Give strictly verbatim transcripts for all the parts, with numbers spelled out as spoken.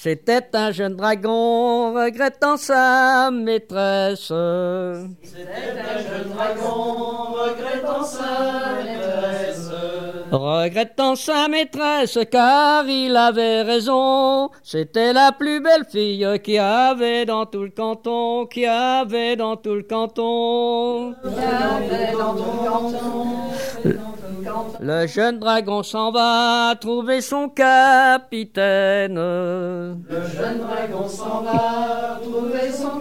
C'était un jeune dragon regrettant sa maîtresse. C'était un jeune dragon regrettant sa maîtresse. Regrettant sa maîtresse car il avait raison. C'était la plus belle fille qu'il y avait dans tout le canton, qu'il y avait dans tout le canton. Il y avait dans tout le canton. Le jeune dragon s'en va trouver son capitaine. Le jeune dragon s'en va trouver son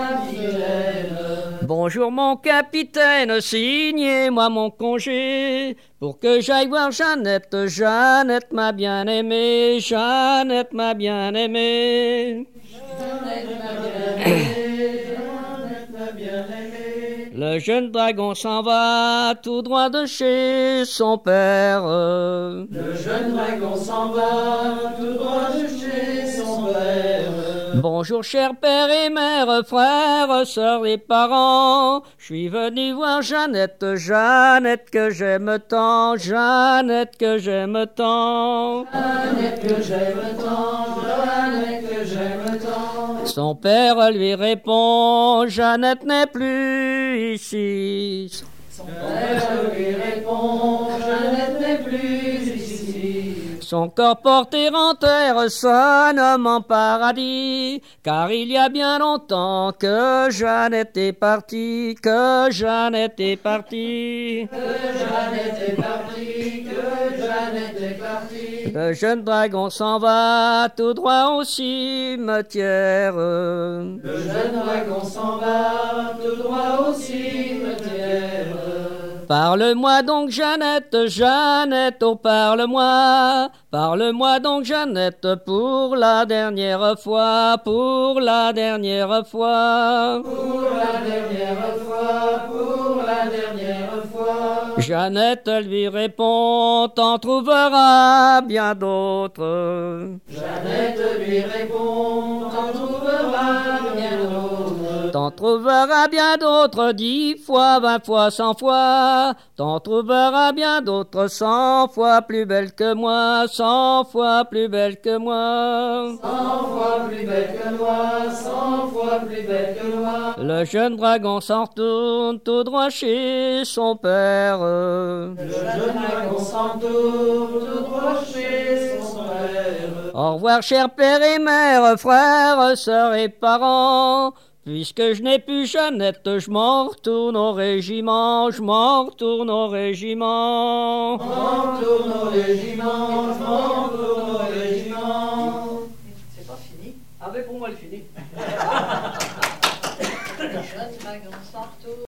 capitaine. Bonjour mon capitaine, signez-moi mon congé pour que j'aille voir Jeannette. Jeannette m'a bien aimé, Jeannette m'a bien aimé. Jeannette m'a bien aimé, Jeannette m'a bien aimé. Le jeune dragon s'en va tout droit de chez son père. Le jeune dragon s'en va tout droit de chez son père. Bonjour cher père et mère, frères, sœurs et parents. Je suis venu voir Jeannette, Jeannette que j'aime tant, Jeannette que j'aime tant. Jeannette que j'aime tant, Jeannette que j'aime tant. Son père lui répond, Jeannette n'est plus ici. Son père lui répond, Jeannette n'est plus ici. Son corps porté en terre sonne en paradis, car il y a bien longtemps que Jeannette est partie, que Jeannette est partie. Que Jeannette est partie, que Jeannette est partie. Le jeune dragon s'en va tout droit au cimetière. Le jeune dragon s'en va tout droit au cimetière. Parle-moi donc Jeannette, Jeannette, oh parle-moi. Parle-moi donc Jeannette pour la dernière fois, pour la dernière fois. Pour la dernière fois, pour la dernière fois. Jeannette lui répond, t'en trouveras bien d'autres. Jeannette lui répond, t'en trouveras bien d'autres. T'en trouveras bien d'autres, dix fois, vingt fois, cent fois. T'en trouveras bien d'autres, cent fois plus belles que moi, cent fois plus belles que moi. Cent fois plus belle que moi, cent fois plus belle que moi. Le jeune dragon s'en retourne tout droit chez son père. Le jeune dragon s'en tourne tout droit chez son père. Au revoir, cher père et mère, frères, sœurs et parents. Puisque je n'ai plus Jeannette, je m'en retourne au régiment, je m'en retourne au régiment. Je m'en retourne au régiment, je m'en retourne au régiment. C'est pas fini. Ah ben pour moi, elle finit. Le jeune dragon s'en retourne.